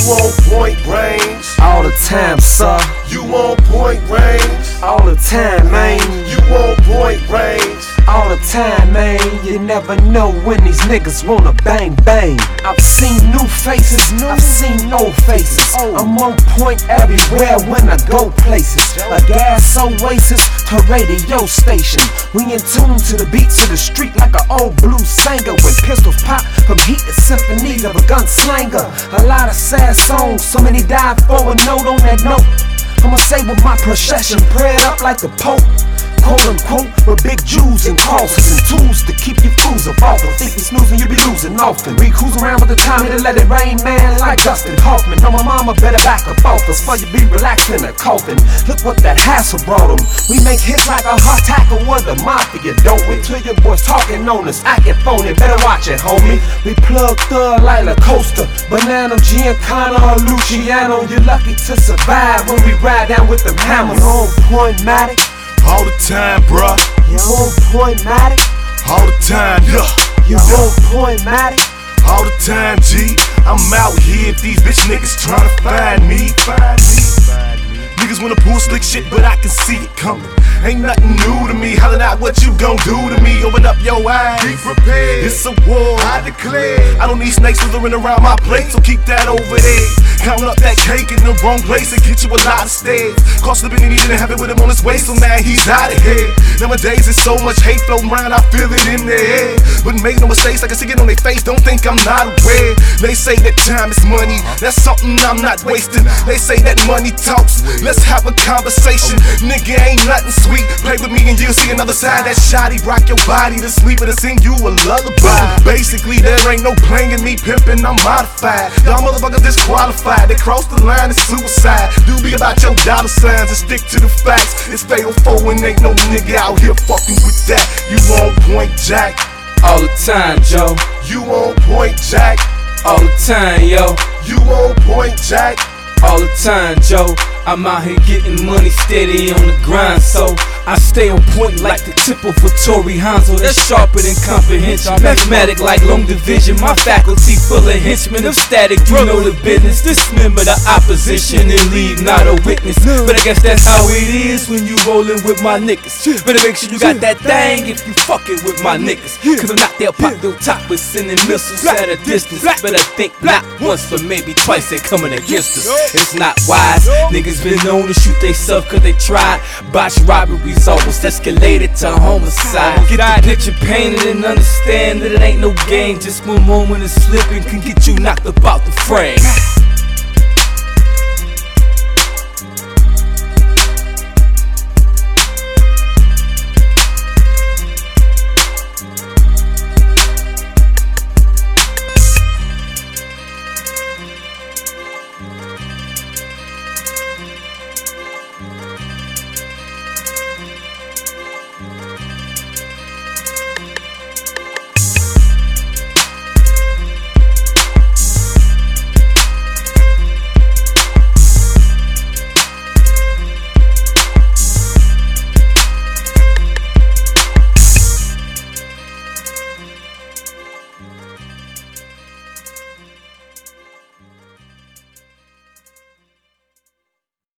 on point range. All the time, sir. You on point range. All the time, man. You on point range. All the time, man. You never know when these niggas wanna bang bang. I've seen new faces, I've seen old faces. I'm on point everywhere when I go places. A gas oasis to radio station. We in tune to the beats of the street like an old blues singer. When pistols pop from heated symphonies of a gunslinger. A lot of sad songs, so many died for a note on that note. I'ma say with my procession, prayed up like the Pope. Quote unquote, with big Jews and crosses and tools to keep you fools off. Think we snoozing, you be losing often. We cruise around with the time to let it rain, man, like Dustin Hoffman. Know my mama better back up off us for you be relaxed in a coffin. Look what that hassle brought them. We make hits like a hard tackle with the mafia. Don't wait till your boys talking on us, acting phony. Better watch it, homie. We plug thug like La Costa, Banana, Giancana, or Luciano. You're lucky to survive when we ride down with them hammers. On point, Matic. All the time, bruh. You on point, Matic. All the time, yeah. You on point, Matic. All the time, G. I'm out here if these bitch niggas tryna find me. Niggas wanna pull slick shit, but I can see it coming. Ain't nothing new to me. Hollin' out what you gon' do to me. Open up your eyes. Be prepared. It's a war. I declare. I don't need snakes slithering around my plate, so keep that over there. Count up that cake in the wrong place and get you a lot of stairs. Caught slipping and he didn't have it with him on his waist, so now he's out of here. Nowadays there's so much hate floating around, I feel it in the air. But make no mistakes, I can see it on their face, don't think I'm not aware. They say that time is money, that's something I'm not wasting. They say that money talks, let's have a conversation. Nigga, ain't nothing sweet, play with me and you'll see another side. That shotty rock your body to sleep and to sing you a lullaby. Basically there ain't no playing me, pimping, I'm modified. Y'all motherfuckers disqualified, they cross the line, it's suicide. Do be about your dollar signs and stick to the facts. It's fatal foe and ain't no nigga out here fucking with that. You on point, Jack. All the time, Joe. You on point, Jack. All the time, yo. You on point, Jack. All the time, Joe. I'm out here getting money steady on the grind, so I stay on point like the tip of a Tory Hanzo. That's sharper than comprehension. Mathematic like long division. My faculty full of henchmen of static. You know the business. Dismember the opposition and leave not a witness. But I guess that's how it is when you rollin' with my niggas. Better make sure you got that thing if you fucking with my niggas. Cause I'm not there pop the top with sending missiles at a distance. Better think not once but maybe twice they coming against us. It's not wise. Niggas been known to shoot they self cause they tried. Botched robberies almost escalated to homicide. Get the picture painted and understand that it ain't no game. Just one moment of slipping can get you knocked up out the frame.